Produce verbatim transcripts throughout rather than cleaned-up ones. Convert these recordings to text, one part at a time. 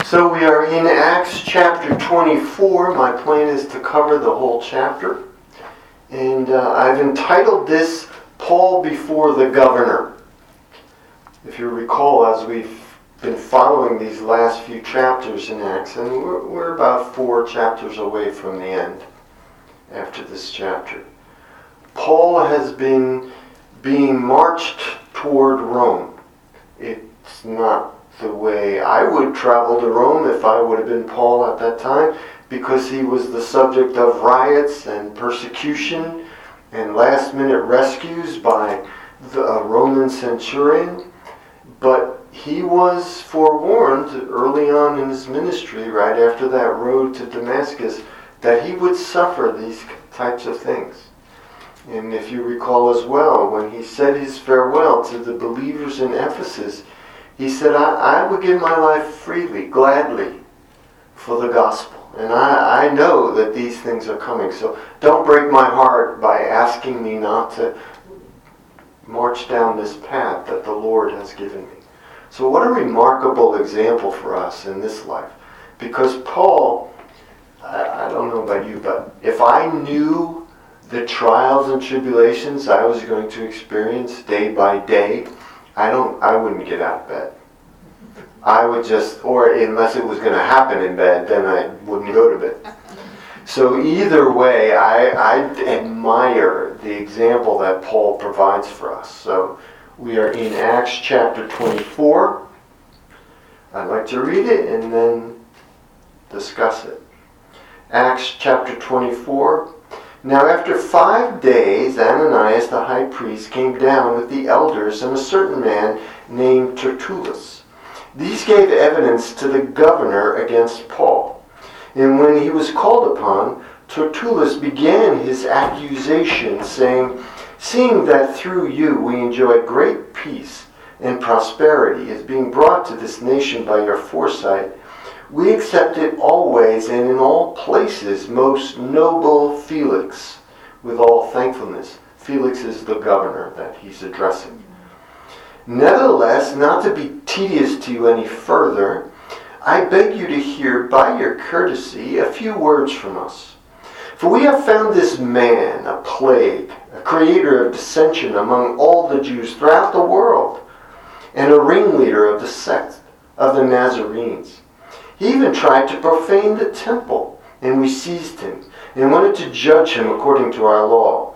So we are in Acts chapter twenty-four. My plan is to cover the whole chapter. And uh, I've entitled this, Paul Before the Governor. If you recall, as we've been following these last few chapters in Acts, and we're, we're about four chapters away from the end after this chapter. Paul has been being marched toward Rome. It's not the way I would travel to Rome if I would have been Paul at that time, because he was the subject of riots and persecution and last-minute rescues by the uh, Roman centurion. But he was forewarned early on in his ministry, right after that road to Damascus, that he would suffer these types of things. And if you recall as well, when he said his farewell to the believers in Ephesus, he said, I, I would give my life freely, gladly, for the gospel. And I, I know that these things are coming. So don't break my heart by asking me not to march down this path that the Lord has given me. So what a remarkable example for us in this life. Because Paul, I, I don't know about you, but if I knew the trials and tribulations I was going to experience day by day, I don't. I wouldn't get out of bed. I would just, or unless it was going to happen in bed, then I wouldn't go to bed. So either way, I, I admire the example that Paul provides for us. So we are in Acts chapter twenty-four. I'd like to read it and then discuss it. Acts chapter twenty-four. Now after five days, Ananias the high priest came down with the elders and a certain man named Tertullus. These gave evidence to the governor against Paul. And when he was called upon, Tertullus began his accusation, saying, Seeing that through you we enjoy great peace and prosperity as being brought to this nation by your foresight, we accept it always and in all places, most noble Felix, with all thankfulness. Felix is the governor that he's addressing. Nevertheless, not to be tedious to you any further, I beg you to hear by your courtesy a few words from us. For we have found this man a plague, a creator of dissension among all the Jews throughout the world, and a ringleader of the sect of the Nazarenes. He even tried to profane the temple, and we seized him and wanted to judge him according to our law.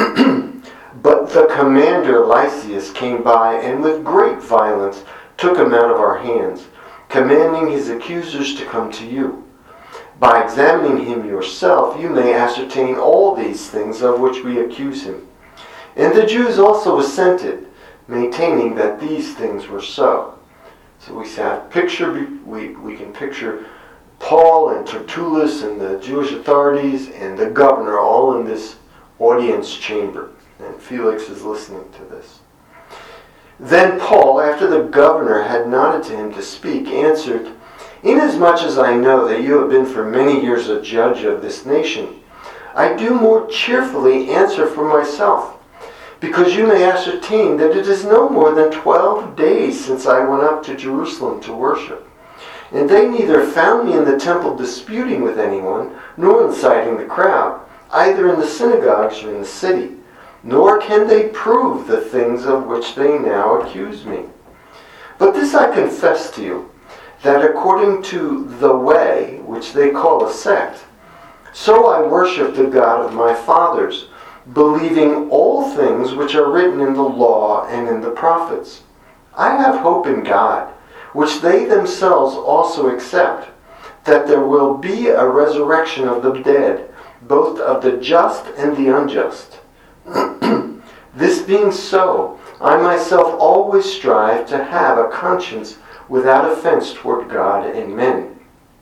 But the commander Lysias came by and with great violence took him out of our hands, commanding his accusers to come to you. By examining him yourself, you may ascertain all these things of which we accuse him. And the Jews also assented, maintaining that these things were so. So we have picture. We we can picture Paul and Tertullus and the Jewish authorities and the governor all in this audience chamber, and Felix is listening to this. Then Paul, after the governor had nodded to him to speak, answered, Inasmuch as I know that you have been for many years a judge of this nation, I do more cheerfully answer for myself. Because you may ascertain that it is no more than twelve days since I went up to Jerusalem to worship. And they neither found me in the temple disputing with anyone, nor inciting the crowd, either in the synagogues or in the city. Nor can they prove the things of which they now accuse me. But this I confess to you, that according to the way, which they call a sect, so I worship the God of my fathers, believing all things which are written in the law and in the prophets. I have hope in God, which they themselves also accept, that there will be a resurrection of the dead, both of the just and the unjust. This being so, I myself always strive to have a conscience without offense toward God and men.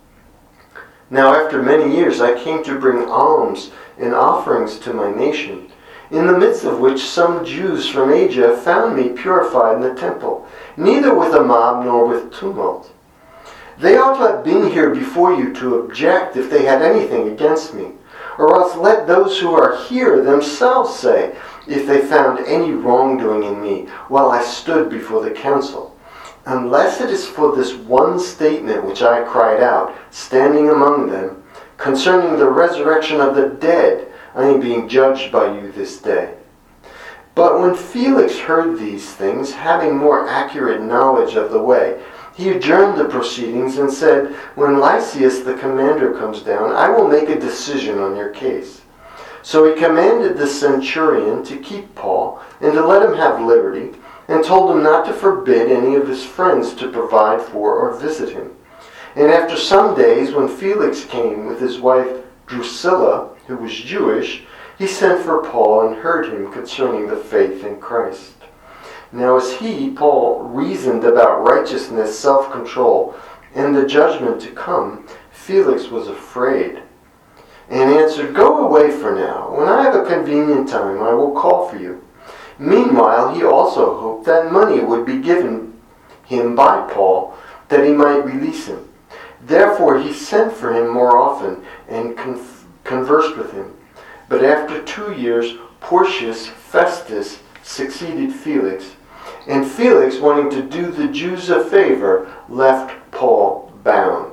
Now after many years I came to bring alms and offerings to my nation, in the midst of which some Jews from Asia found me purified in the temple, neither with a mob nor with tumult. They ought to have been here before you to object if they had anything against me, or else let those who are here themselves say if they found any wrongdoing in me while I stood before the council. unless it is for this one statement which I cried out, standing among them, concerning the resurrection of the dead, I am being judged by you this day. But when Felix heard these things, having more accurate knowledge of the way, he adjourned the proceedings and said, when Lysias the commander comes down, I will make a decision on your case. So he commanded the centurion to keep Paul and to let him have liberty, and told him not to forbid any of his friends to provide for or visit him. And after some days, when Felix came with his wife Drusilla, who was Jewish, he sent for Paul and heard him concerning the faith in Christ. Now as he, Paul, reasoned about righteousness, self-control, and the judgment to come, Felix was afraid, and answered, Go away for now. When I have a convenient time, I will call for you. Meanwhile, he also hoped that money would be given him by Paul, that he might release him. Therefore he sent for him more often, and con- conversed with him. But after two years, Porcius Festus succeeded Felix, and Felix, wanting to do the Jews a favor, left Paul bound.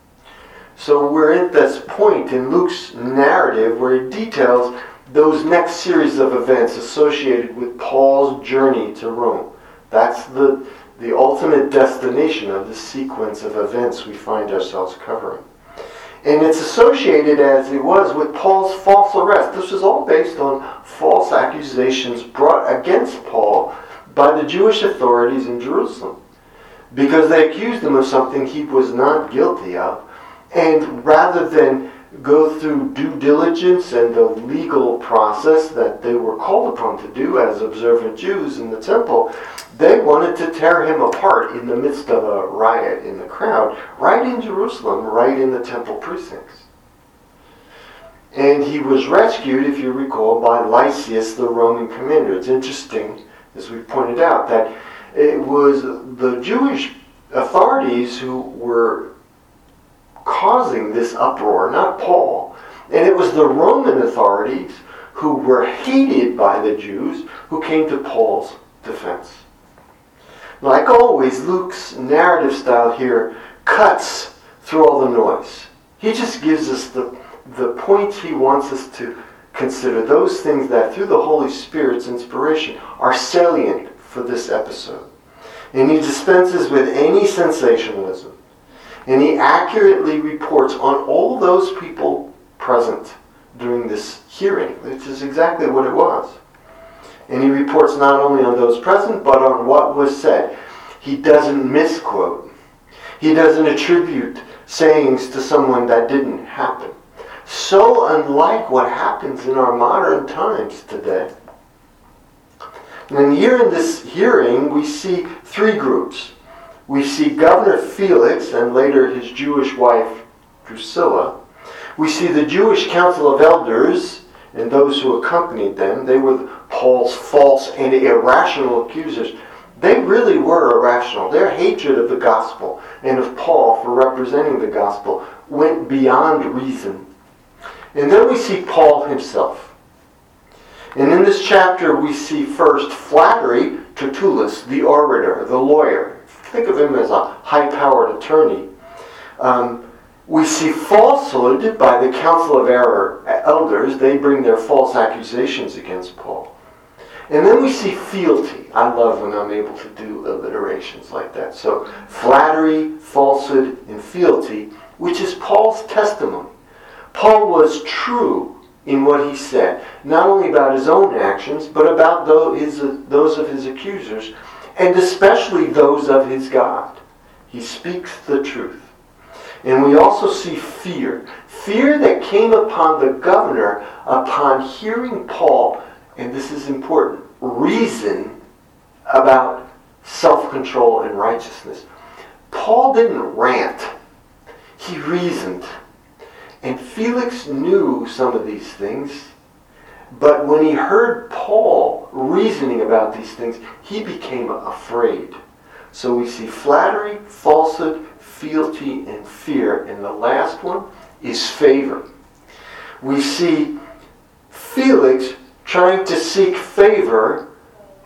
So we're at this point in Luke's narrative where he details those next series of events associated with Paul's journey to Rome. That's the, the ultimate destination of the sequence of events we find ourselves covering. And it's associated, as it was, with Paul's false arrest. This was all based on false accusations brought against Paul by the Jewish authorities in Jerusalem, because they accused him of something he was not guilty of. And rather than go through due diligence and the legal process that they were called upon to do as observant Jews in the temple, they wanted to tear him apart in the midst of a riot in the crowd, right in Jerusalem, right in the temple precincts. And he was rescued, if you recall, by Lysias, the Roman commander. It's interesting, as we pointed out, that it was the Jewish authorities who were causing this uproar, not Paul. And it was the Roman authorities who were hated by the Jews who came to Paul's defense. Like always, Luke's narrative style here cuts through all the noise. He just gives us the, the points he wants us to consider, those things that through the Holy Spirit's inspiration are salient for this episode. And he dispenses with any sensationalism. And he accurately reports on all those people present during this hearing, which is exactly what it was. And he reports not only on those present, but on what was said. He doesn't misquote. He doesn't attribute sayings to someone that didn't happen. So unlike what happens in our modern times today. And here in this hearing, we see three groups. We see Governor Felix and later his Jewish wife Drusilla. We see the Jewish Council of Elders and those who accompanied them. They were Paul's false and irrational accusers. They really were irrational. Their hatred of the gospel and of Paul for representing the gospel went beyond reason. And then we see Paul himself. And in this chapter we see first flattery to Tertullus, the orator, the lawyer. Think of him as a high-powered attorney. Um, we see falsehood by the Council of Error Elders. They bring their false accusations against Paul. And then we see fealty. I love when I'm able to do alliterations like that. So flattery, falsehood, and fealty, which is Paul's testimony. Paul was true in what he said, not only about his own actions, but about those of his accusers, and especially those of his God. He speaks the truth. And we also see fear. Fear that came upon the governor upon hearing Paul, and this is important, reason about self-control and righteousness. Paul didn't rant. He reasoned. And Felix knew some of these things, but when he heard Paul reasoning about these things, he became afraid. So we see flattery, falsehood, fealty, and fear. And the last one is favor. We see Felix trying to seek favor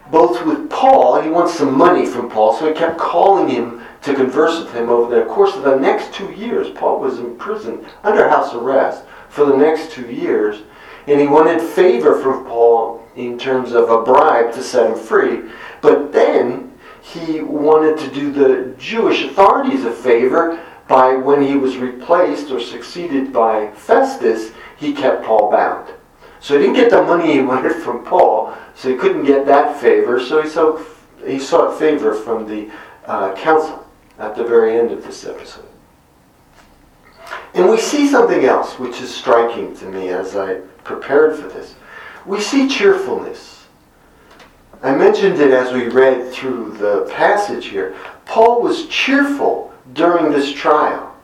both with Paul, he wants some money from Paul, so he kept calling him to converse with him over the course of the next two years. Paul was in prison under house arrest for the next two years, and he wanted favor from Paul in terms of a bribe to set him free. But then he wanted to do the Jewish authorities a favor by, when he was replaced or succeeded by Festus, he kept Paul bound. So he didn't get the money he wanted from Paul, so he couldn't get that favor, so he sought, he sought favor from the uh, council at the very end of this episode. And we see something else which is striking to me as I prepared for this. We see cheerfulness. I mentioned it as we read through the passage here. Paul was cheerful during this trial.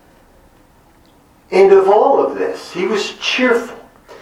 And of all of this, he was cheerful.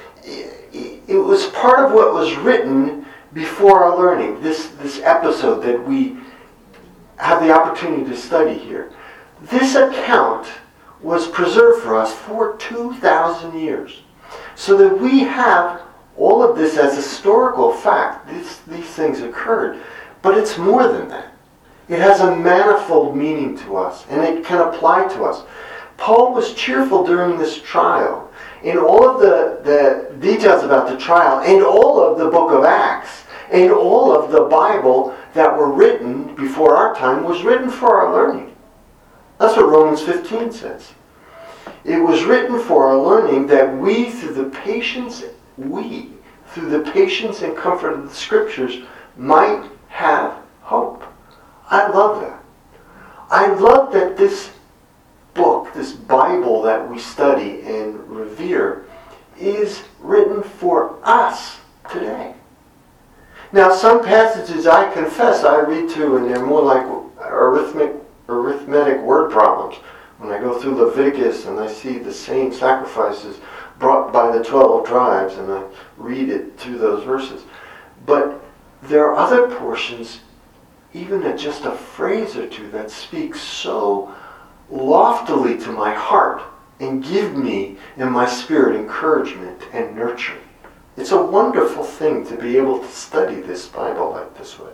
It was part of what was written before our learning, this, this episode that we have the opportunity to study here. This account was preserved for us for two thousand years, so that we have all of this as historical fact. This, these things occurred, but it's more than that. It has a manifold meaning to us, and it can apply to us. Paul was cheerful during this trial. In all of the, the details about the trial, and all of the book of Acts, and all of the Bible that were written before our time was written for our learning. That's what Romans fifteen says. It was written for our learning that we, through the patience, we, through the patience and comfort of the Scriptures, might have hope. I love that. I love that this book, this Bible that we study and revere, is written for us today. Now, some passages I confess I read to, and they're more like arithmetic, arithmetic word problems. When I go through Leviticus and I see the same sacrifices brought by the twelve tribes, and I read it through those verses. But there are other portions, even at just a phrase or two, that speak so loftily to my heart and give me in my spirit encouragement and nurturing. It's a wonderful thing to be able to study this Bible like this way.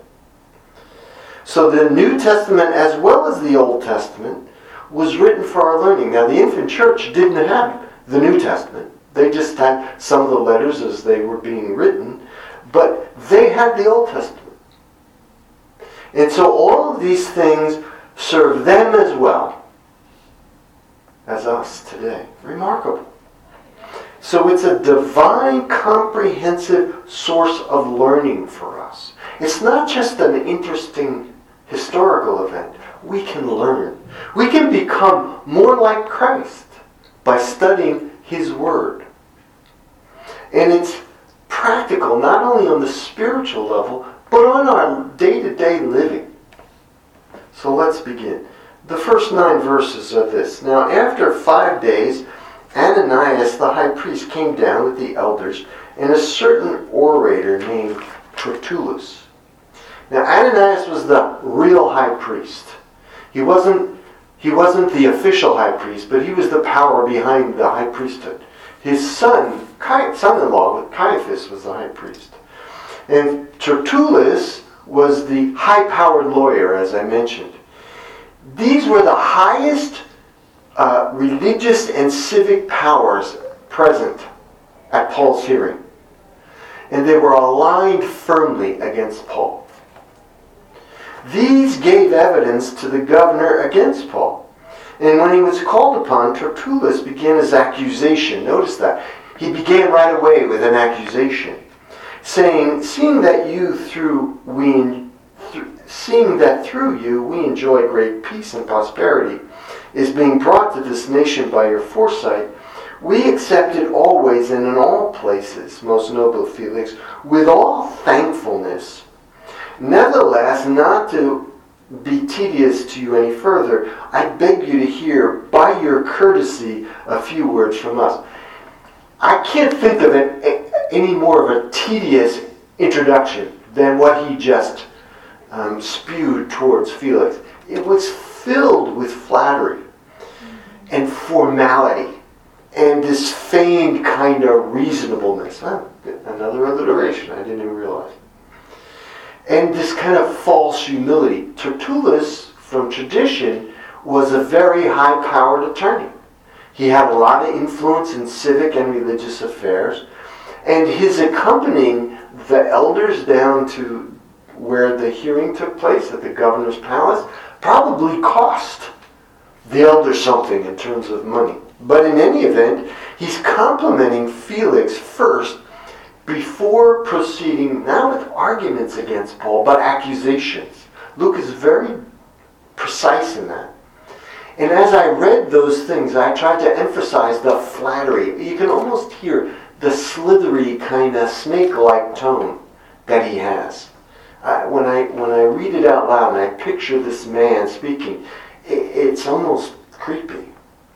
So the New Testament as well as the Old Testament was written for our learning. Now the infant church didn't have the New Testament. They just had some of the letters as they were being written, but they had the Old Testament. And so all of these things serve them as well as us today. Remarkable. So it's a divine, comprehensive source of learning for us. It's not just an interesting historical event. We can learn. We can become more like Christ by studying His Word. And it's practical, not only on the spiritual level, but on our day-to-day living. So let's begin. The first nine verses are this. Now, after five days, Ananias the high priest came down with the elders and a certain orator named Tertullus. Now, Ananias was the real high priest. He wasn't, he wasn't the official high priest, but he was the power behind the high priesthood. His son, son-in-law, Caiaphas, was the high priest. And Tertullus was the high-powered lawyer, as I mentioned. These were the highest uh, religious and civic powers present at Paul's hearing. And they were aligned firmly against Paul. These gave evidence to the governor against Paul. And when he was called upon, Tertullus began his accusation. Notice that. He began right away with an accusation, saying, seeing that you through we seeing that through you we enjoy great peace and prosperity is being brought to this nation by your foresight, we accept it always and in all places, most noble Felix, with all thankfulness. Nevertheless, not to be tedious to you any further, I beg you to hear by your courtesy a few words from us. I can't think of it any more of a tedious introduction than what he just um, spewed towards Felix. It was filled with flattery and formality and this feigned kind of reasonableness. Huh? Another alliteration I didn't even realize. and this kind of false humility. Tertullus, from tradition, was a very high-powered attorney. He had a lot of influence in civic and religious affairs, and his accompanying the elders down to where the hearing took place at the governor's palace probably cost the elders something in terms of money. But in any event, he's complimenting Felix first before proceeding, not with arguments against Paul, but accusations. Luke is very precise in that. And as I read those things, I tried to emphasize the flattery. You can almost hear the slithery kind of snake-like tone that he has. Uh, when I when I read it out loud and I picture this man speaking, it, it's almost creepy.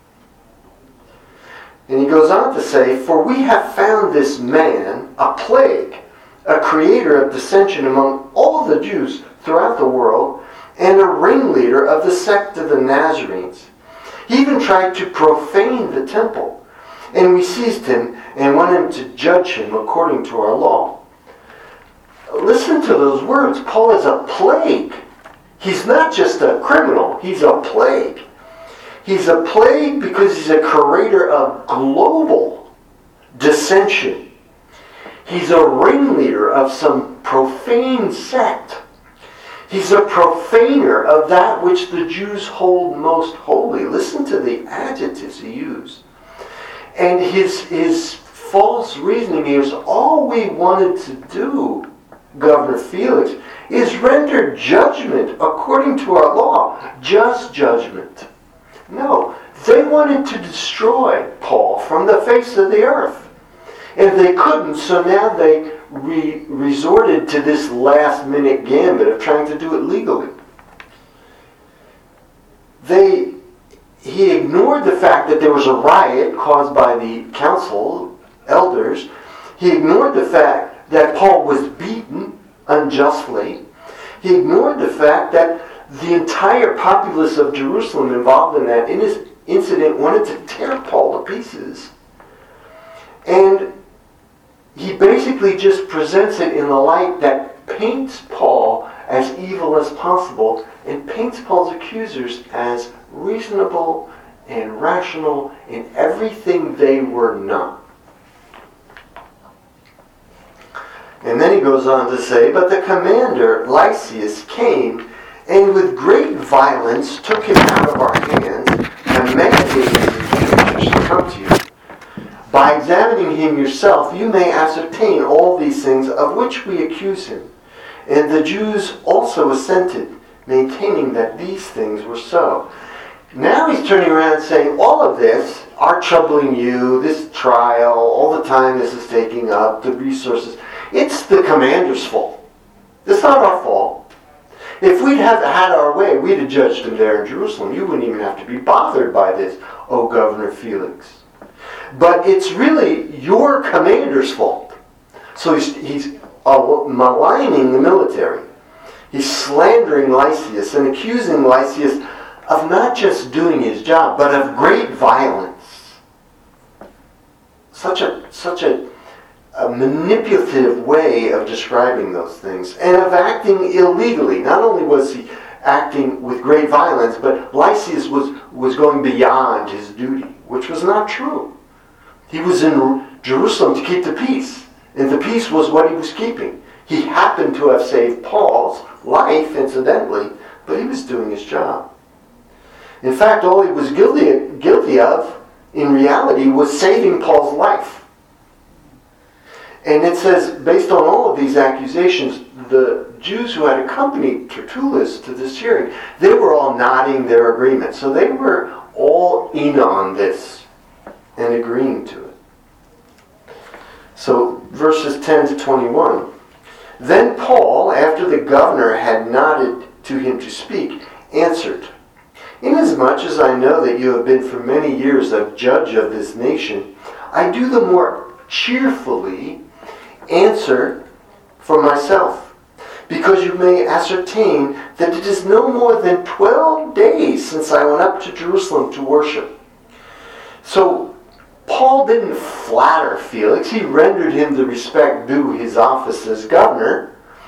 And he goes on to say, "For we have found this man a plague, a creator of dissension among all the Jews throughout the world, and a ringleader of the sect of the Nazarenes. He even tried to profane the temple, and we seized him and wanted to judge him according to our law." Listen to those words. Paul is a plague. He's not just a criminal. He's a plague. He's a plague because he's a creator of global dissension. He's a ringleader of some profane sect. He's a profaner of that which the Jews hold most holy. Listen to the adjectives he used. And his, his false reasoning is, all we wanted to do, Governor Felix, is render judgment according to our law. Just judgment. No, they wanted to destroy Paul from the face of the earth. And they couldn't, so now they re- resorted to this last-minute gambit of trying to do it legally. They, he ignored the fact that there was a riot caused by the council elders. He ignored the fact that Paul was beaten unjustly. He ignored the fact that the entire populace of Jerusalem involved in that incident wanted to tear Paul to pieces. And he basically just presents it in the light that paints Paul as evil as possible and paints Paul's accusers as reasonable and rational in everything they were not. And then he goes on to say, "But the commander, Lysias, came and with great violence took him out of our hands, commanding his teachers to come to you. By examining him yourself, you may ascertain all these things of which we accuse him." And the Jews also assented, maintaining that these things were so. Now he's turning around and saying, all of this are troubling you, this trial, all the time this is taking up, the resources. It's the commander's fault. It's not our fault. If we'd have had our way, we'd have judged him there in Jerusalem. You wouldn't even have to be bothered by this, O Governor Felix. But it's really your commander's fault. So he's, he's uh, maligning the military. He's slandering Lysias and accusing Lysias of not just doing his job, but of great violence. Such a such a, a manipulative way of describing those things, and of acting illegally. Not only was he acting with great violence, but Lysias was, was going beyond his duty, which was not true. He was in Jerusalem to keep the peace, and the peace was what he was keeping. He happened to have saved Paul's life, incidentally, but he was doing his job. In fact, all he was guilty, guilty of, in reality, was saving Paul's life. And it says, based on all of these accusations, the Jews who had accompanied Tertullus to this hearing, they were all nodding their agreement. So they were all in on this and agreeing to it. So verses ten to twenty-one. Then Paul, after the governor had nodded to him to speak, answered, "Inasmuch as I know that you have been for many years a judge of this nation, I do the more cheerfully answer for myself, because you may ascertain that it is no more than twelve days since I went up to Jerusalem to worship." So Paul didn't flatter Felix. He rendered him the respect due his office as governor.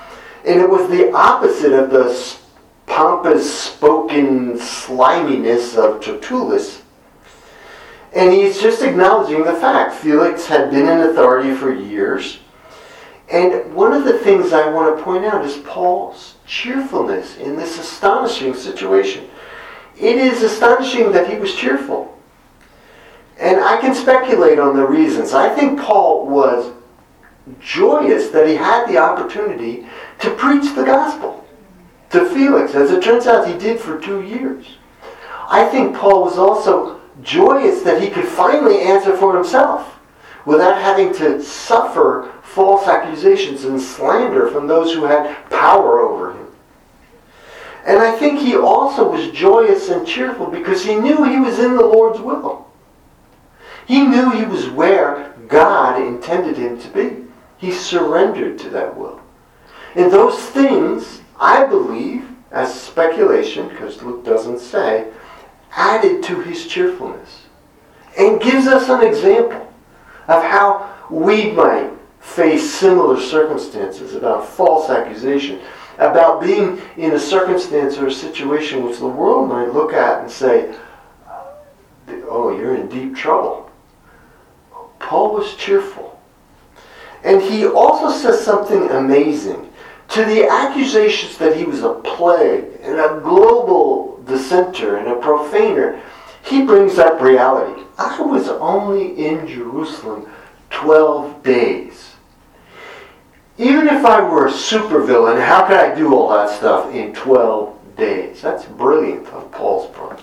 And it was the opposite of the pompous spoken sliminess of Tertullus. And he's just acknowledging the fact. Felix had been in authority for years. And one of the things I want to point out is Paul's cheerfulness in this astonishing situation. It is astonishing that he was cheerful. And I can speculate on the reasons. I think Paul was joyous that he had the opportunity to preach the gospel to Felix. As it turns out, he did for two years. I think Paul was also joyous that he could finally answer for himself without having to suffer false accusations and slander from those who had power over him. And I think he also was joyous and cheerful because he knew he was in the Lord's will. He knew he was where God intended him to be. He surrendered to that will. And those things, I believe, as speculation, because Luke doesn't say, added to his cheerfulness. And gives us an example of how we might face similar circumstances, about false accusation, about being in a circumstance or a situation which the world might look at and say, oh, you're in deep trouble. Paul was cheerful. And he also says something amazing. To the accusations that he was a plague and a global dissenter and a profaner, he brings up reality. I was only in Jerusalem twelve days. Even if I were a supervillain, how could I do all that stuff in twelve days? That's brilliant on Paul's part.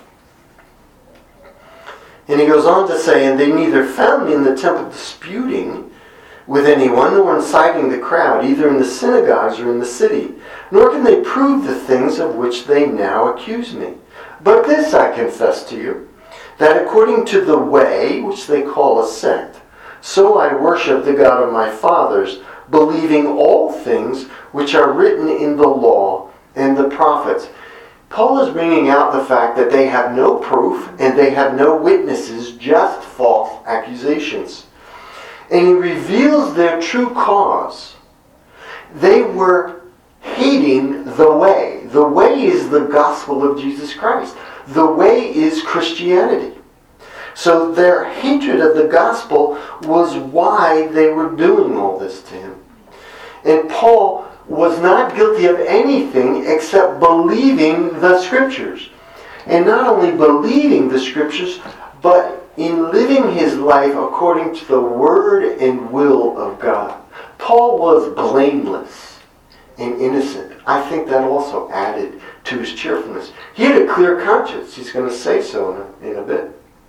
And he goes on to say, and they neither found me in the temple disputing with anyone, nor inciting the crowd, either in the synagogues or in the city. Nor can they prove the things of which they now accuse me. But this I confess to you, that according to the way, which they call a sect, so I worship the God of my fathers, believing all things which are written in the law and the prophets. Paul is bringing out the fact that they have no proof and they have no witnesses, just false accusations. And he reveals their true cause. They were hating the way. The way is the gospel of Jesus Christ. The way is Christianity. So their hatred of the gospel was why they were doing all this to him. And Paul was not guilty of anything except believing the Scriptures. And not only believing the Scriptures, but in living his life according to the word and will of God. Paul was blameless and innocent. I think that also added to his cheerfulness. He had a clear conscience. He's going to say so in a, in a bit.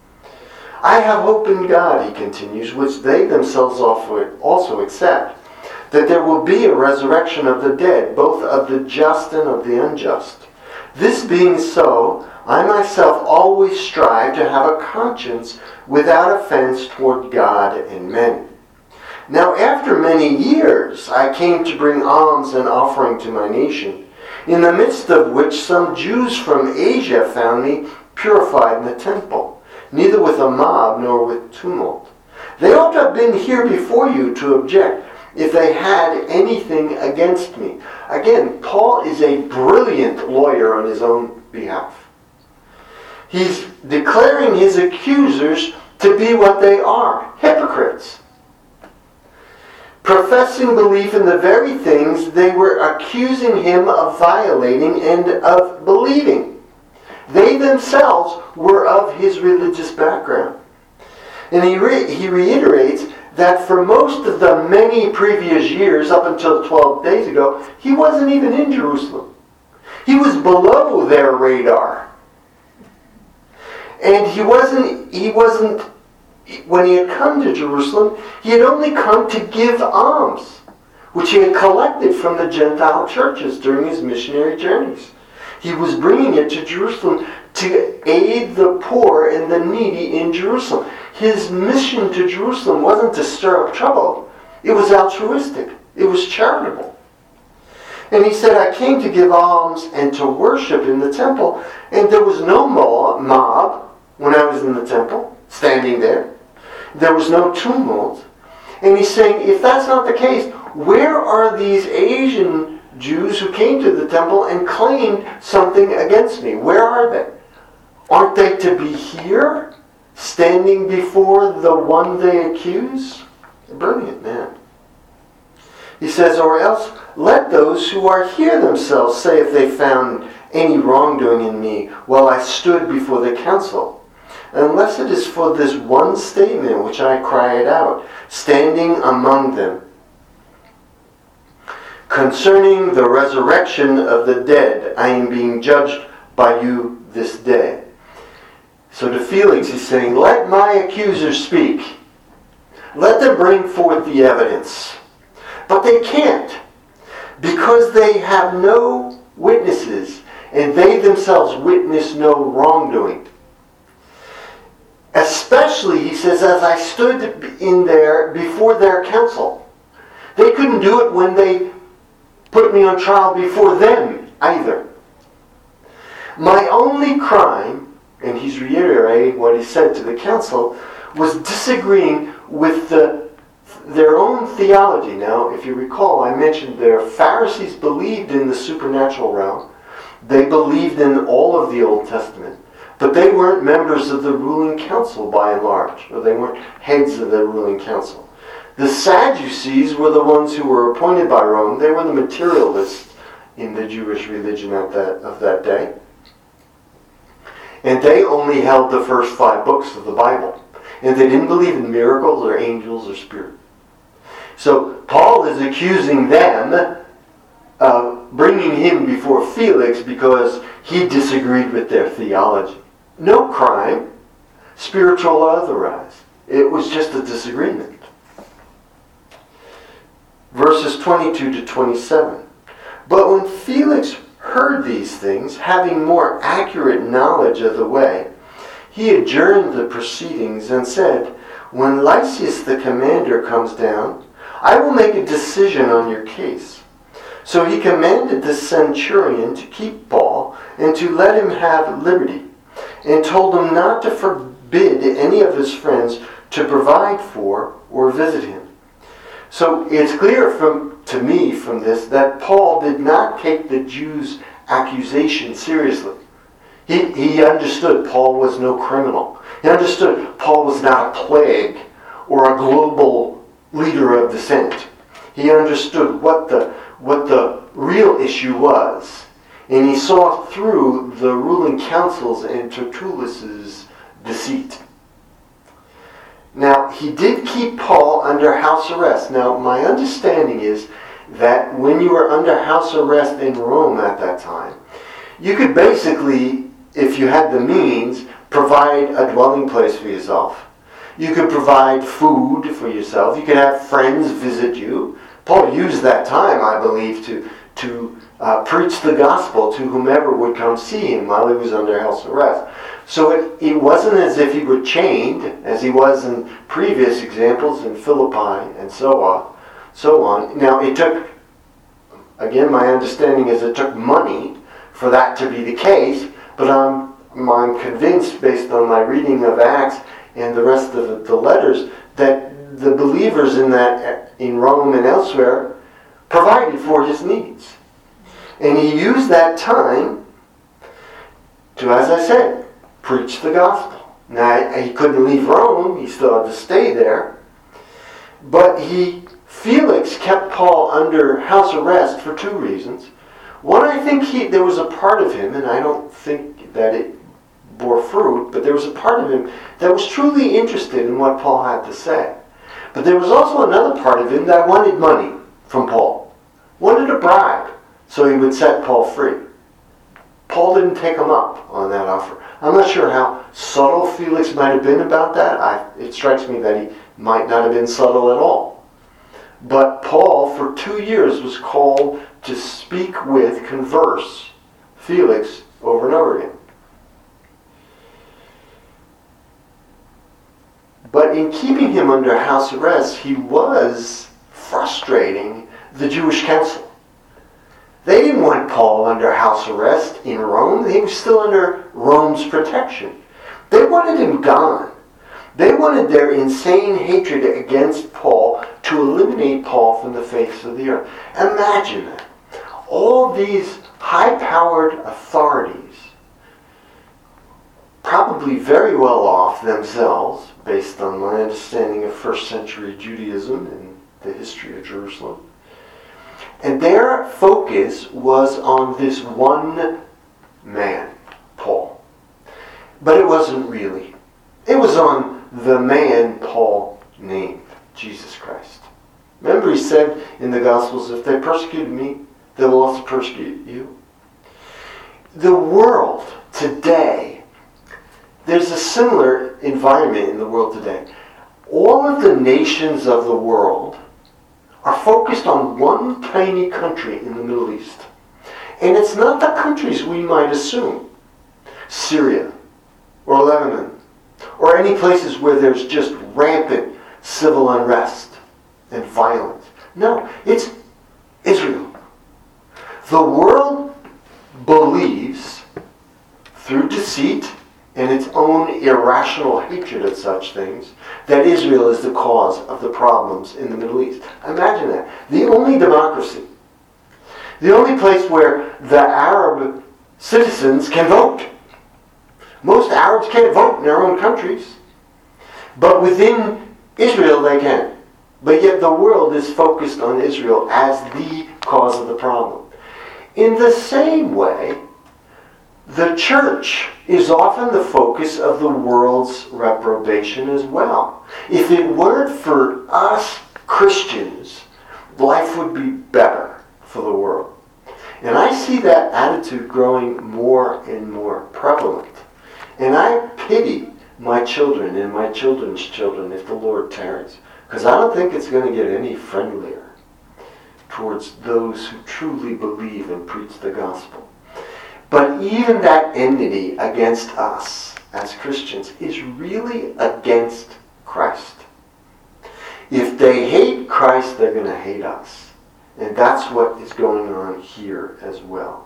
I have hope in God, he continues, which they themselves also accept, that there will be a resurrection of the dead, both of the just and of the unjust. This being so, I myself always strive to have a conscience without offense toward God and men. Now after many years I came to bring alms and offering to my nation, in the midst of which some Jews from Asia found me purified in the temple, neither with a mob nor with tumult. They ought to have been here before you to object, if they had anything against me. Again, Paul is a brilliant lawyer on his own behalf. He's declaring his accusers to be what they are, hypocrites. Professing belief in the very things they were accusing him of violating and of believing. They themselves were of his religious background. And he, re- he reiterates that for most of the many previous years, up until twelve days ago, he wasn't even in Jerusalem. He was below their radar. And he wasn't, he wasn't, when he had come to Jerusalem, he had only come to give alms, which he had collected from the Gentile churches during his missionary journeys. He was bringing it to Jerusalem to aid the poor and the needy in Jerusalem. His mission to Jerusalem wasn't to stir up trouble. It was altruistic. It was charitable. And he said, I came to give alms and to worship in the temple, and there was no mob when I was in the temple, standing there. There was no tumult. And he's saying, if that's not the case, where are these Asian Jews who came to the temple and claimed something against me. Where are they? Aren't they to be here, standing before the one they accuse? Brilliant man. He says, or else let those who are here themselves say if they found any wrongdoing in me while I stood before the council. Unless it is for this one statement which I cried out, standing among them, concerning the resurrection of the dead, I am being judged by you this day. So to Felix he's saying, let my accusers speak. Let them bring forth the evidence. But they can't, because they have no witnesses, and they themselves witness no wrongdoing. Especially, he says, as I stood in there before their council. They couldn't do it when they put me on trial before them either. My only crime, and he's reiterating what he said to the council, was disagreeing with the, their own theology. Now, if you recall, I mentioned their Pharisees believed in the supernatural realm. They believed in all of the Old Testament. But they weren't members of the ruling council by and large, or they weren't heads of the ruling council. The Sadducees were the ones who were appointed by Rome. They were the materialists in the Jewish religion of that, of that day. And they only held the first five books of the Bible. And they didn't believe in miracles or angels or spirit. So Paul is accusing them of bringing him before Felix because he disagreed with their theology. No crime, spiritual or otherwise. It was just a disagreement. Verses twenty-two to twenty-seven. But when Felix heard these things, having more accurate knowledge of the way, he adjourned the proceedings and said, when Lysias the commander comes down, I will make a decision on your case. So he commanded the centurion to keep Paul and to let him have liberty, and told him not to forbid any of his friends to provide for or visit him. So it's clear from to me from this that Paul did not take the Jews' accusation seriously. He, he understood Paul was no criminal. He understood Paul was not a plague or a global leader of dissent. He understood what the what the real issue was. And he saw through the ruling councils and Tertullus' deceit. Now, he did keep Paul under house arrest. Now, my understanding is that when you were under house arrest in Rome at that time, you could basically, if you had the means, provide a dwelling place for yourself. You could provide food for yourself. You could have friends visit you. Paul used that time, I believe, to, to uh, preach the gospel to whomever would come see him while he was under house arrest. So it, it wasn't as if he were chained, as he was in previous examples in Philippi and so on. So on. Now, it took, again, my understanding is it took money for that to be the case, but I'm, I'm convinced, based on my reading of Acts and the rest of the letters, that the believers in that in Rome and elsewhere provided for his needs. And he used that time to, as I said, preach the gospel. Now, he couldn't leave Rome. He still had to stay there. But he, Felix kept Paul under house arrest for two reasons. One, I think he, there was a part of him, and I don't think that it bore fruit, but there was a part of him that was truly interested in what Paul had to say. But there was also another part of him that wanted money from Paul. Wanted a bribe so he would set Paul free. Paul didn't take him up on that offer. I'm not sure how subtle Felix might have been about that. I, it strikes me that he might not have been subtle at all. But Paul, for two years, was called to speak with, converse, Felix over and over again. But in keeping him under house arrest, he was frustrating the Jewish council. They didn't want Paul under house arrest in Rome. He was still under Rome's protection. They wanted him gone. They wanted their insane hatred against Paul to eliminate Paul from the face of the earth. Imagine that. all these high-powered authorities, probably very well off themselves, based on my understanding of first century Judaism and the history of Jerusalem. And their focus was on this one man, Paul. But it wasn't really. It was on the man Paul named, Jesus Christ. Remember he said in the Gospels, if they persecuted me, they will also persecute you. The world today, there's a similar environment in the world today. All of the nations of the world are focused on one tiny country in the Middle East. And it's not the countries we might assume. Syria, or Lebanon, or any places where there's just rampant civil unrest and violence. No, it's Israel. The world believes, through deceit and its own irrational hatred of such things, that Israel is the cause of the problems in the Middle East. Imagine that. The only democracy, the only place where the Arab citizens can vote. Most Arabs can't vote in their own countries, but within Israel they can. But yet the world is focused on Israel as the cause of the problem. In the same way, the church is often the focus of the world's reprobation as well. If it weren't for us Christians, life would be better for the world. And I see that attitude growing more and more prevalent. And I pity my children and my children's children if the Lord tarries. Because I don't think it's going to get any friendlier towards those who truly believe and preach the gospel. But even that enmity against us as Christians is really against Christ. If they hate Christ, they're going to hate us. And that's what is going on here as well.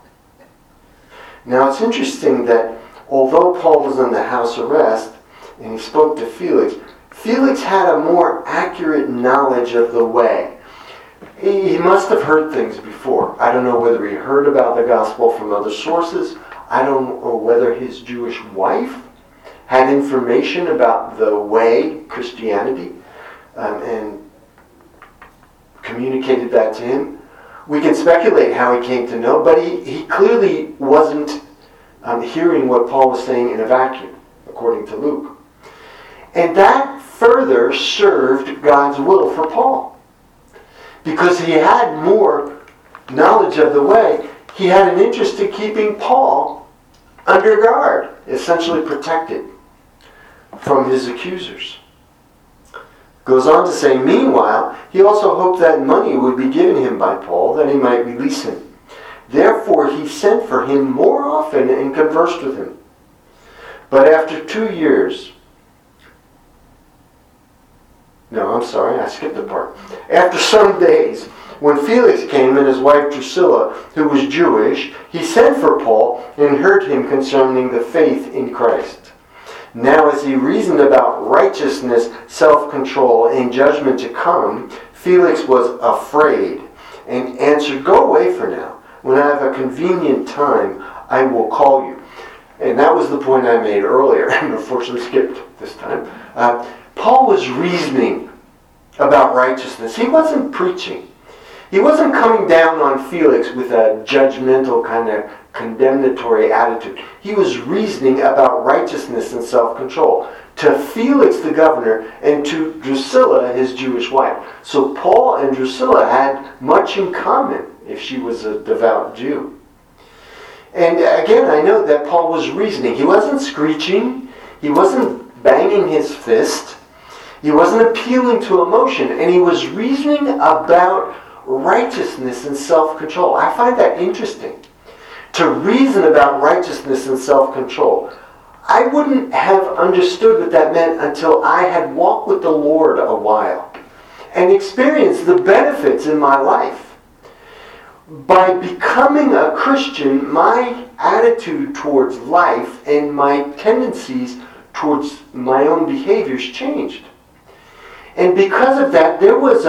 Now it's interesting that although Paul was under house arrest and he spoke to Felix, Felix had a more accurate knowledge of the way. He must have heard things before. I don't know whether he heard about the gospel from other sources. I don't know whether his Jewish wife had information about the way, Christianity, um, and communicated that to him. We can speculate how he came to know, but he, he clearly wasn't um, hearing what Paul was saying in a vacuum, according to Luke. And that further served God's will for Paul. Because he had more knowledge of the way, he had an interest in keeping Paul under guard, essentially protected from his accusers. Goes on to say, meanwhile, he also hoped that money would be given him by Paul, that he might release him. Therefore he sent for him more often and conversed with him. But after two years, no, I'm sorry, I skipped a part. After some days, when Felix came and his wife Drusilla, who was Jewish, he sent for Paul and heard him concerning the faith in Christ. Now as he reasoned about righteousness, self-control, and judgment to come, Felix was afraid and answered, go away for now. When I have a convenient time, I will call you. And that was the point I made earlier, and unfortunately skipped this time. Uh, Paul was reasoning about righteousness. He wasn't preaching. He wasn't coming down on Felix with a judgmental kind of condemnatory attitude. He was reasoning about righteousness and self-control to Felix the governor and to Drusilla, his Jewish wife. So Paul and Drusilla had much in common if she was a devout Jew. And again, I know that Paul was reasoning. He wasn't screeching. He wasn't banging his fist. He wasn't appealing to emotion. And he was reasoning about righteousness and self-control. I find that interesting. To reason about righteousness and self-control. I wouldn't have understood what that meant until I had walked with the Lord a while and experienced the benefits in my life. By becoming a Christian, my attitude towards life and my tendencies towards my own behaviors changed. And because of that, there was a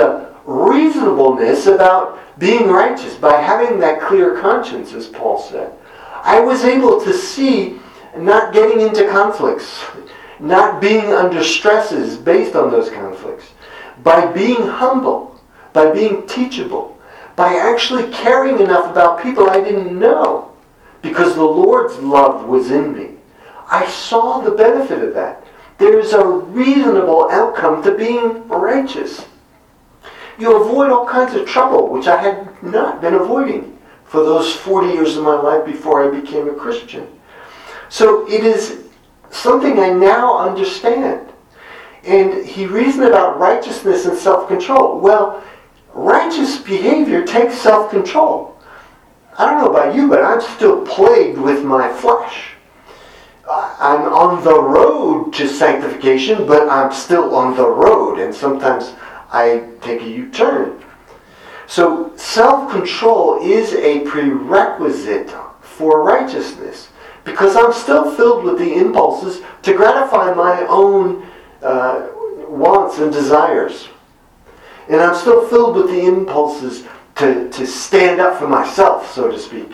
reasonableness about being righteous, by having that clear conscience, as Paul said. I was able to see not getting into conflicts, not being under stresses based on those conflicts, by being humble, by being teachable, by actually caring enough about people I didn't know, because the Lord's love was in me. I saw the benefit of that. There is a reasonable outcome to being righteous. You avoid all kinds of trouble, which I had not been avoiding for those forty years of my life before I became a Christian. So it is something I now understand. And he reasoned about righteousness and self-control. Well, righteous behavior takes self-control. I don't know about you, but I'm still plagued with my flesh. I'm on the road to sanctification, but I'm still on the road, and sometimes I take a U-turn. So self-control is a prerequisite for righteousness, because I'm still filled with the impulses to gratify my own uh, wants and desires. And I'm still filled with the impulses to, to stand up for myself, so to speak.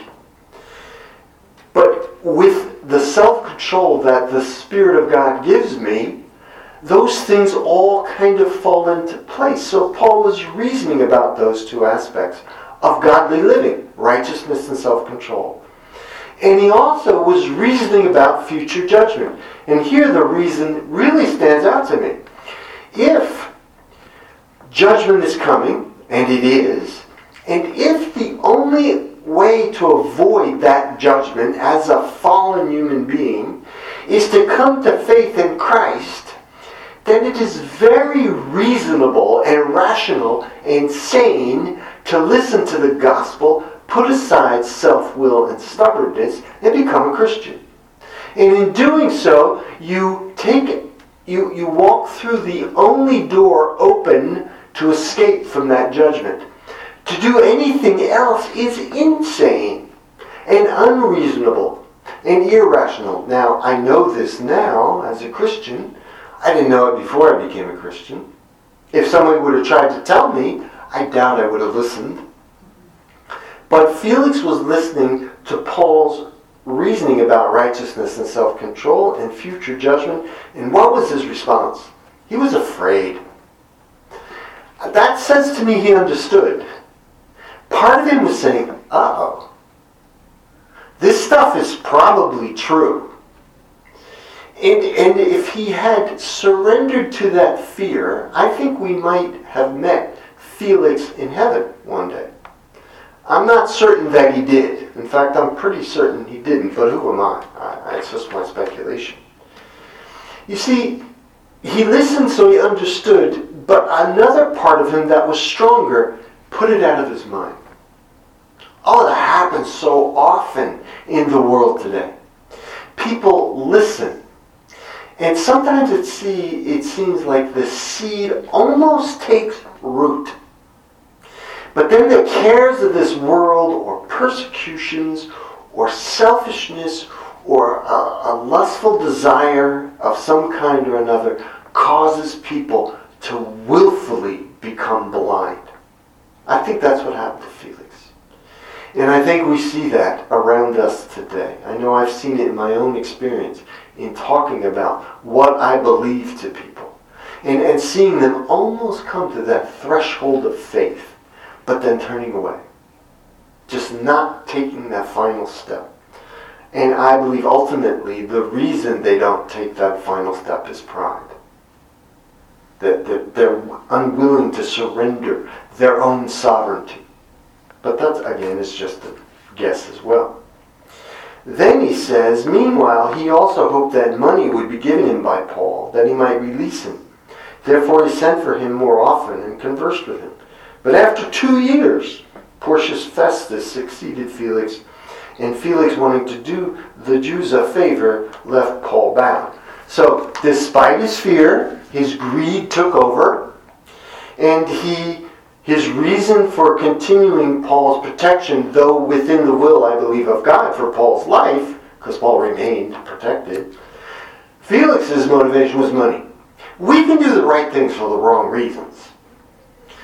But with the self-control that the Spirit of God gives me, those things all kind of fall into place. So Paul was reasoning about those two aspects of godly living, righteousness and self-control. And he also was reasoning about future judgment. And here the reason really stands out to me. If judgment is coming, and it is, and if the only way to avoid that judgment as a fallen human being is to come to faith in Christ, then it is very reasonable and rational and sane to listen to the gospel, put aside self-will and stubbornness, and become a Christian. And in doing so, you take you, you walk through the only door open to escape from that judgment. To do anything else is insane and unreasonable and irrational. Now, I know this now as a Christian. I didn't know it before I became a Christian. If somebody would have tried to tell me, I doubt I would have listened. But Felix was listening to Paul's reasoning about righteousness and self-control and future judgment. And what was his response? He was afraid. That says to me he understood. Part of him was saying, uh-oh, this stuff is probably true. And, and if he had surrendered to that fear, I think we might have met Felix in heaven one day. I'm not certain that he did. In fact, I'm pretty certain he didn't, but who am I? I it's just my speculation. You see, he listened so he understood, but another part of him that was stronger put it out of his mind. Oh, that happens so often in the world today. People listen. And sometimes it, see, it seems like the seed almost takes root. But then the cares of this world, or persecutions, or selfishness, or a, a lustful desire of some kind or another causes people to willfully become blind. I think that's what happened to Felix. And I think we see that around us today. I know I've seen it in my own experience in talking about what I believe to people. And, and seeing them almost come to that threshold of faith, but then turning away. Just not taking that final step. And I believe ultimately the reason they don't take that final step is pride. That, that they're unwilling to surrender their own sovereignty. But that, again, is just a guess as well. Then he says, meanwhile, he also hoped that money would be given him by Paul, that he might release him. Therefore he sent for him more often and conversed with him. But after two years, Porcius Festus succeeded Felix, and Felix, wanting to do the Jews a favor, left Paul bound. So, despite his fear, his greed took over, and he his reason for continuing Paul's protection, though within the will, I believe, of God for Paul's life, because Paul remained protected, Felix's motivation was money. We can do the right things for the wrong reasons.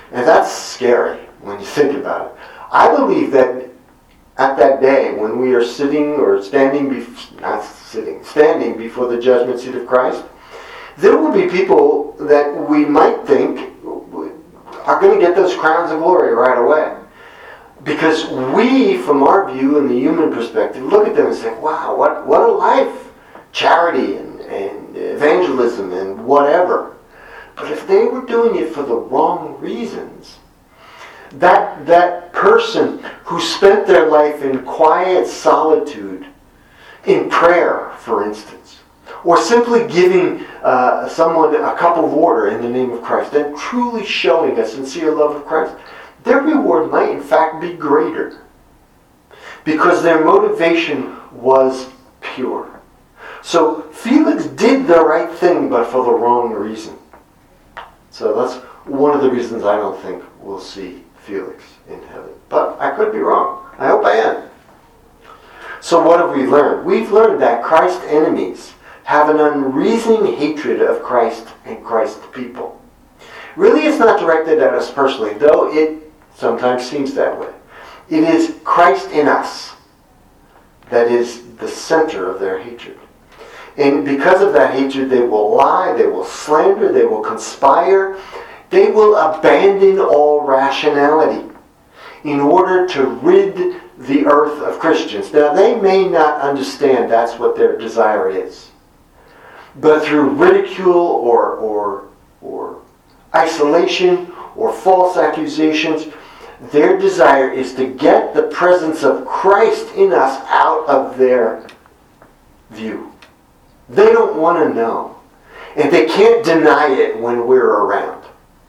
And that's scary when you think about it. I believe that at that day when we are sitting or standing, bef- not sitting, standing before the judgment seat of Christ, there will be people that we might think are going to get those crowns of glory right away. Because we, from our view and the human perspective, look at them and say, wow, what, what a life. Charity and, and evangelism and whatever. But if they were doing it for the wrong reasons, that, that person who spent their life in quiet solitude, in prayer, for instance, or simply giving uh, someone a cup of water in the name of Christ and truly showing a sincere love of Christ, their reward might in fact be greater because their motivation was pure. So Felix did the right thing but for the wrong reason. So that's one of the reasons I don't think we'll see Felix in heaven. But I could be wrong. I hope I am. So what have we learned? We've learned that Christ's enemies have an unreasoning hatred of Christ and Christ's people. Really, it's not directed at us personally, though it sometimes seems that way. It is Christ in us that is the center of their hatred. And because of that hatred, they will lie, they will slander, they will conspire, they will abandon all rationality in order to rid the earth of Christians. Now, they may not understand that's what their desire is. But through ridicule or, or, or isolation or false accusations, their desire is to get the presence of Christ in us out of their view. They don't want to know. And they can't deny it when we're around.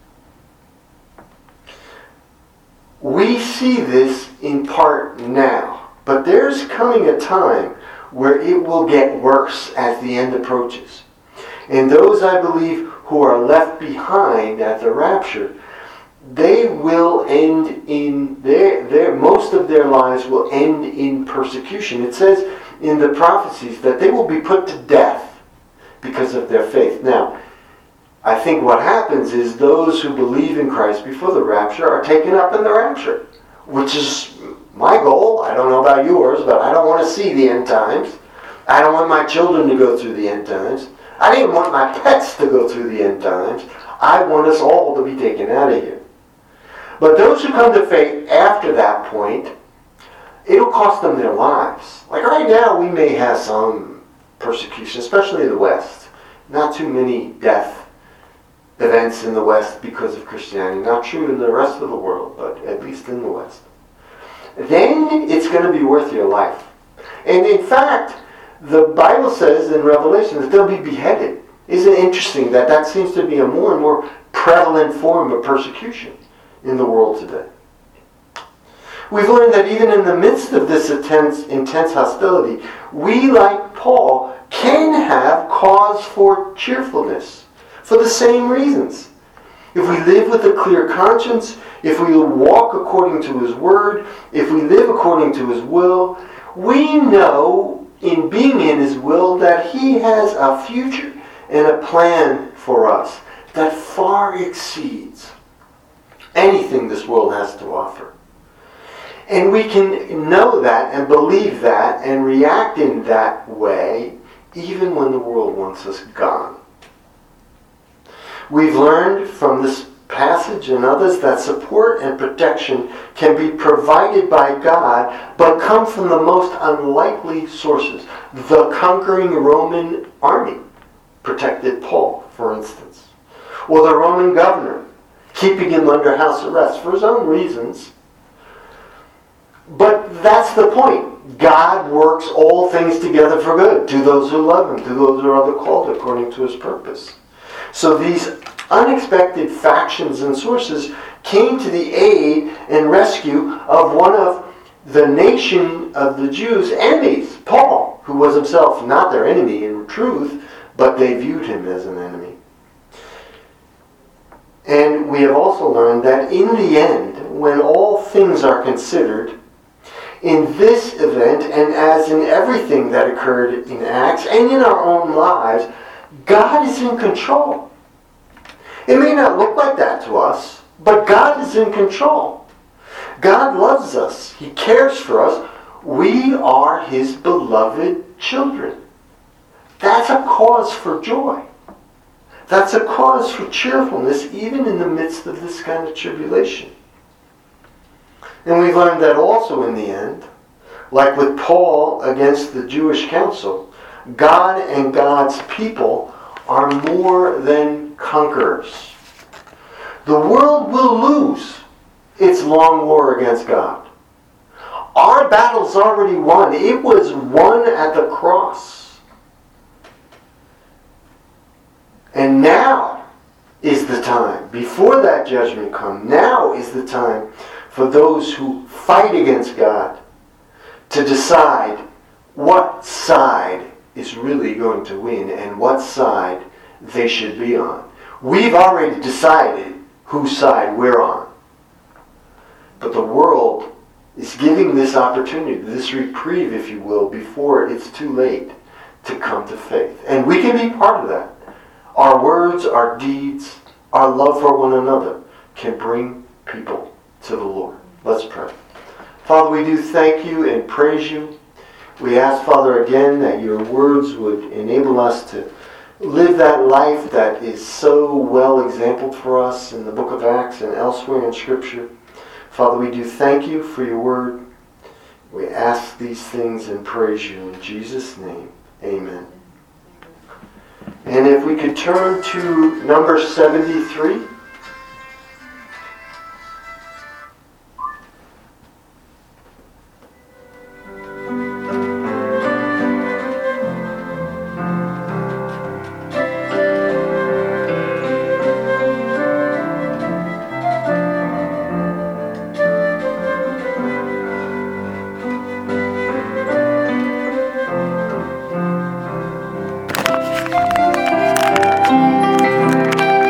We see this in part now. But there's coming a time where it will get worse as the end approaches. And those, I believe, who are left behind at the rapture, they will end in their, their most of their lives will end in persecution. It says in the prophecies that they will be put to death because of their faith. Now, I think what happens is those who believe in Christ before the rapture are taken up in the rapture, which is my goal. I don't know about yours, but I don't want to see the end times. I don't want my children to go through the end times. I didn't want my pets to go through the end times. I want us all to be taken out of here. But those who come to faith after that point, it'll cost them their lives. Like right now, we may have some persecution, especially in the West. Not too many death events in the West because of Christianity. Not true in the rest of the world, but at least in the West. Then it's going to be worth your life. And in fact, the Bible says in Revelation that they'll be beheaded. Isn't it interesting that that seems to be a more and more prevalent form of persecution in the world today? We've learned that even in the midst of this intense, intense hostility, we, like Paul, can have cause for cheerfulness for the same reasons. If we live with a clear conscience, if we walk according to His Word, if we live according to His will, we know in being in His will that He has a future and a plan for us that far exceeds anything this world has to offer. And we can know that and believe that and react in that way even when the world wants us gone. We've learned from this passage and others that support and protection can be provided by God but come from the most unlikely sources. The conquering Roman army protected Paul, for instance. Or the Roman governor, keeping him under house arrest for his own reasons. But that's the point. God works all things together for good to those who love Him, to those who are the called according to His purpose. So these unexpected factions and sources came to the aid and rescue of one of the nation of the Jews' enemies, Paul, who was himself not their enemy in truth, but they viewed him as an enemy. And we have also learned that in the end, when all things are considered, in this event, and as in everything that occurred in Acts and in our own lives, God is in control. It may not look like that to us, But God is in control. God loves us. He cares for us. We are His beloved children. That's a cause for joy. That's a cause for cheerfulness, even in the midst of this kind of tribulation. And we learned that also in the end, like with Paul against the Jewish council, God and God's people are more than conquerors. The world will lose its long war against God. Our battle's already won. It was won at the cross. And now is the time, before that judgment comes, now is the time for those who fight against God to decide what side is really going to win and what side they should be on. We've already decided whose side we're on. But the world is giving this opportunity, this reprieve, if you will, before it's too late to come to faith. And we can be part of that. Our words, our deeds, our love for one another can bring people to the Lord. Let's pray. Father, we do thank you and praise you. We ask, Father, again that your words would enable us to live that life that is so well exampled for us in the book of Acts and elsewhere in Scripture. Father, we do thank you for your word. We ask these things and praise you in Jesus' name. Amen. And if we could turn to number seventy-three.